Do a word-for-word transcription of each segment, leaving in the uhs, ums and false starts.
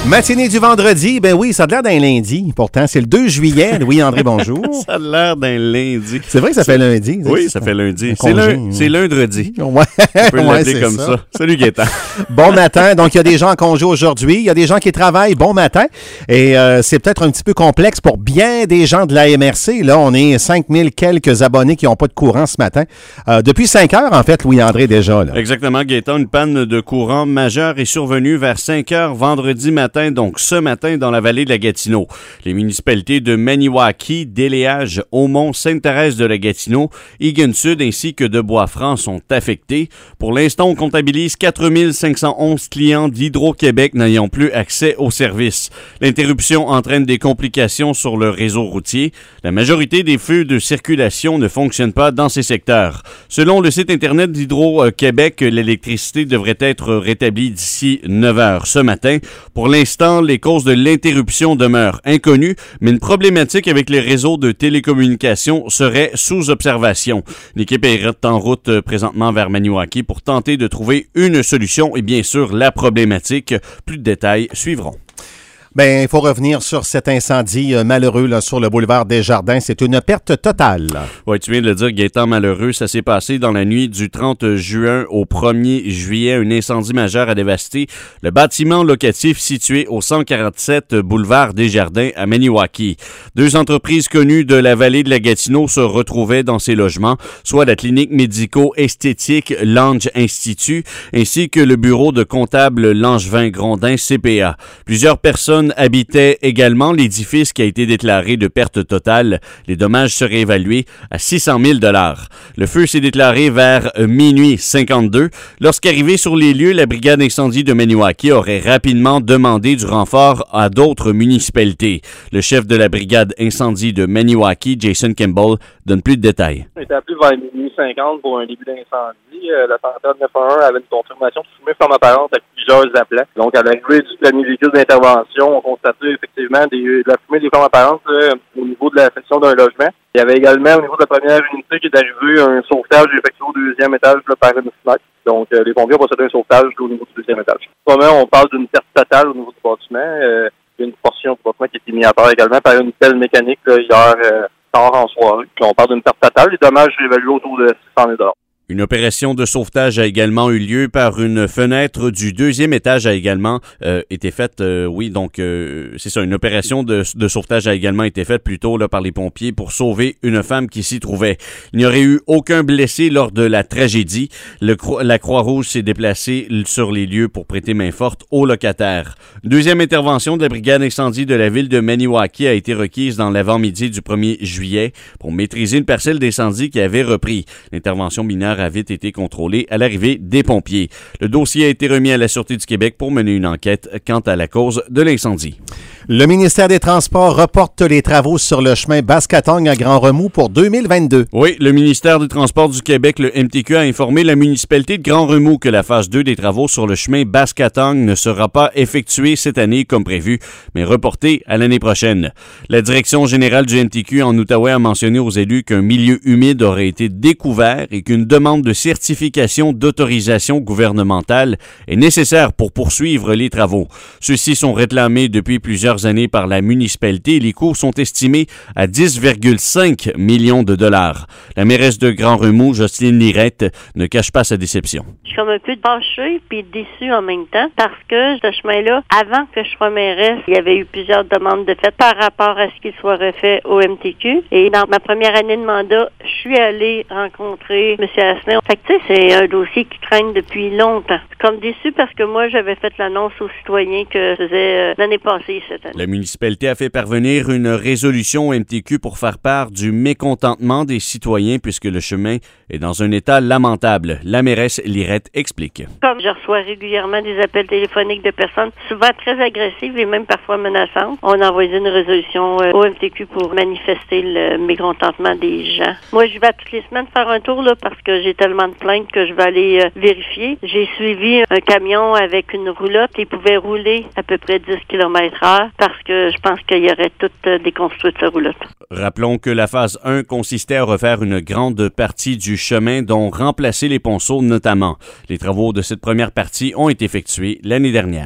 Matinée du vendredi, ben oui, ça a l'air d'un lundi. Pourtant, c'est le deux juillet. Louis-André, bonjour. Ça a l'air d'un lundi. C'est vrai que ça fait lundi. Oui, ça fait lundi. C'est, lun- c'est lundi. Ouais. On peut l'appeler ouais, comme ça. ça. Salut Gaétan. Bon matin. Donc, il y a des gens en congé aujourd'hui. Il y a des gens qui travaillent. Bon matin. Et euh, c'est peut-être un petit peu complexe pour bien des gens de la M R C. Là, on est cinq mille quelques abonnés qui n'ont pas de courant ce matin. Euh, depuis cinq heures, en fait, Louis-André, déjà. Là. Exactement, Gaétan. Une panne de courant majeure est survenue vers cinq heures vendredi matin, donc ce matin dans la vallée de la Gatineau. Les municipalités de Maniwaki, Déléage, Aumont, Sainte-Thérèse de la Gatineau, Egan-Sud ainsi que de Bois-Franc sont affectés. Pour l'instant, on comptabilise quatre mille cinq cent onze clients d'Hydro-Québec n'ayant plus accès au service. L'interruption entraîne des complications sur le réseau routier. La majorité des feux de circulation ne fonctionnent pas dans ces secteurs. Selon le site Internet d'Hydro-Québec, l'électricité devrait être rétablie d'ici neuf heures ce matin. Pour l'instant, les causes de l'interruption demeurent inconnues, mais une problématique avec les réseaux de télécommunications serait sous observation. L'équipe est en route présentement vers Maniwaki pour tenter de trouver une solution et bien sûr la problématique. Plus de détails suivront. Bien, il faut revenir sur cet incendie euh, malheureux là, sur le boulevard des Jardins. C'est une perte totale. Oui, tu viens de le dire, Gaétan, malheureux. Ça s'est passé dans la nuit du trente juin au premier juillet. Un incendie majeur a dévasté le bâtiment locatif situé au cent quarante-sept boulevard des Jardins à Maniwaki. Deux entreprises connues de la vallée de la Gatineau se retrouvaient dans ces logements, soit la clinique médico-esthétique Lange Institut ainsi que le bureau de comptable Langevin Grondin C P A. Plusieurs personnes habitait également l'édifice qui a été déclaré de perte totale. Les dommages seraient évalués à six cent mille dollars. Le feu s'est déclaré vers minuit cinquante-deux. Lorsqu'arrivé sur les lieux, la brigade incendie de Maniwaki aurait rapidement demandé du renfort à d'autres municipalités. Le chef de la brigade incendie de Maniwaki, Jason Campbell, donne plus de détails. On a été appelé vers minuit cinquante pour un début d'incendie. Euh, la centrale neuf un un avait une confirmation de fumée flamme apparente avec plusieurs appelants. Donc, à l'arrivée du premier véhicule d'intervention, on constatait effectivement des, de la fumée des flammes apparentes là, au niveau de la section d'un logement. Il y avait également au niveau de la première unité qui est arrivé un sauvetage effectué au deuxième étage là, par une fenêtre. Donc, euh, les pompiers ont procédé à un sauvetage là, au niveau du deuxième étage. Vraiment, on parle d'une perte totale au niveau du bâtiment. Euh, il y a une portion du bâtiment qui a été mise à terre également par une pelle mécanique là, hier euh, tard en soirée. Puis on parle d'une perte totale. Les dommages sont évalués autour de six cent mille dollars. Une opération de sauvetage a également eu lieu par une fenêtre du deuxième étage a également euh, été faite. Euh, oui, donc euh, c'est ça, une opération de, de sauvetage a également été faite plus tôt là, par les pompiers pour sauver une femme qui s'y trouvait. Il n'y aurait eu aucun blessé lors de la tragédie. Le, la Croix-Rouge s'est déplacée sur les lieux pour prêter main forte aux locataires. Deuxième intervention de la brigade incendie de la ville de Maniwaki a été requise dans l'avant-midi du premier juillet pour maîtriser une parcelle d'incendie qui avait repris. L'intervention mineure a vite été contrôlé à l'arrivée des pompiers. Le dossier a été remis à la Sûreté du Québec pour mener une enquête quant à la cause de l'incendie. Le ministère des Transports reporte les travaux sur le chemin Basse-Catong à Grand-Remous pour deux mille vingt-deux. Oui, le ministère des Transports du Québec, le M T Q, a informé la municipalité de Grand-Remous que la phase deux des travaux sur le chemin Basse-Catong ne sera pas effectuée cette année comme prévu, mais reportée à l'année prochaine. La direction générale du M T Q en Outaouais a mentionné aux élus qu'un milieu humide aurait été découvert et qu'une demande de certification d'autorisation gouvernementale est nécessaire pour poursuivre les travaux. Ceux-ci sont réclamés depuis plusieurs années par la municipalité et les coûts sont estimés à dix virgule cinq millions de dollars. La mairesse de Grand-Remous, Jocelyne Lirette, ne cache pas sa déception. Je suis comme un peu fâchée puis déçue en même temps parce que ce chemin-là, avant que je sois mairesse, il y avait eu plusieurs demandes de fait par rapport à ce qu'il soit refait au M T Q. Et dans ma première année de mandat, je suis allée rencontrer M. Asselin. Fait que tu sais, c'est un dossier qui traîne depuis longtemps. Je suis comme déçue parce que moi, j'avais fait l'annonce aux citoyens que je faisais euh, l'année passée cette année. La municipalité a fait parvenir une résolution au M T Q pour faire part du mécontentement des citoyens puisque le chemin est dans un état lamentable. La mairesse Lirette explique. Comme je reçois régulièrement des appels téléphoniques de personnes souvent très agressives et même parfois menaçantes, on a envoyé une résolution euh, au M T Q pour manifester le mécontentement des gens. Moi, je vais toutes les semaines faire un tour là parce que j'ai tellement de plaintes que je vais aller euh, vérifier. J'ai suivi un camion avec une roulotte et pouvait rouler à peu près dix kilomètres heure parce que je pense qu'il y aurait tout euh, déconstruit de sa roulotte. Rappelons que la phase un consistait à refaire une grande partie du chemin, dont remplacer les ponceaux notamment. Les travaux de cette première partie ont été effectués l'année dernière.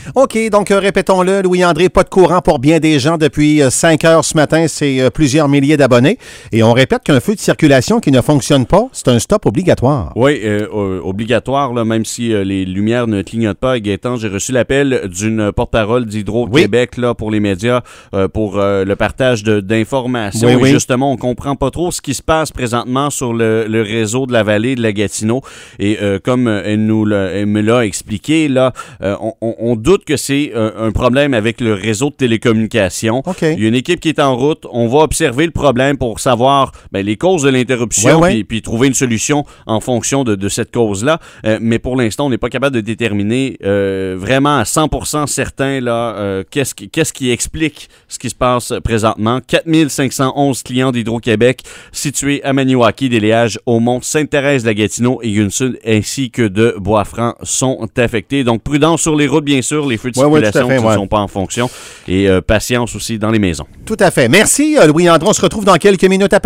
OK, donc euh, répétons-le, Louis-André, pas de courant pour bien des gens depuis euh, cinq heures ce matin, c'est euh, plusieurs milliers d'abonnés. Et on répète qu'un feu de circulation qui ne fonctionne pas, c'est un stop obligatoire. Oui, euh, euh, obligatoire, là, même si euh, les lumières ne clignotent pas. Gaétan, j'ai reçu l'appel d'une porte-parole d'Hydro-Québec oui. là, pour les médias, euh, pour euh, le partage de, d'informations. Oui, et oui. justement, on comprend pas trop ce qui se passe présentement sur le, le réseau de la vallée de la Gatineau. Et euh, comme elle, nous l'a, elle me l'a expliqué, là, euh, on, on, on doute que c'est euh, un problème avec le réseau de télécommunications. Okay. Il y a une équipe qui est en route. On va observer le problème pour savoir ben, les causes de l'interruption ouais, puis, ouais. puis trouver une solution en fonction de, de cette cause-là. Euh, mais pour l'instant, on n'est pas capable de déterminer euh, vraiment à cent pour cent certain là, euh, qu'est-ce, qui, qu'est-ce qui explique ce qui se passe présentement. quatre mille cinq cent onze clients d'Hydro-Québec situés à Maniwaki, Déléage, Aumont, Sainte-Thérèse-de-la-Gatineau et Gunson ainsi que de Bois-Franc sont affectés. Donc, prudence sur les routes, bien sûr, les feux de ouais, circulation ouais, fait, qui ne ouais. sont pas en fonction et euh, patience aussi dans les maisons. Tout à fait. Merci, Louis-André. On se retrouve dans quelques minutes après.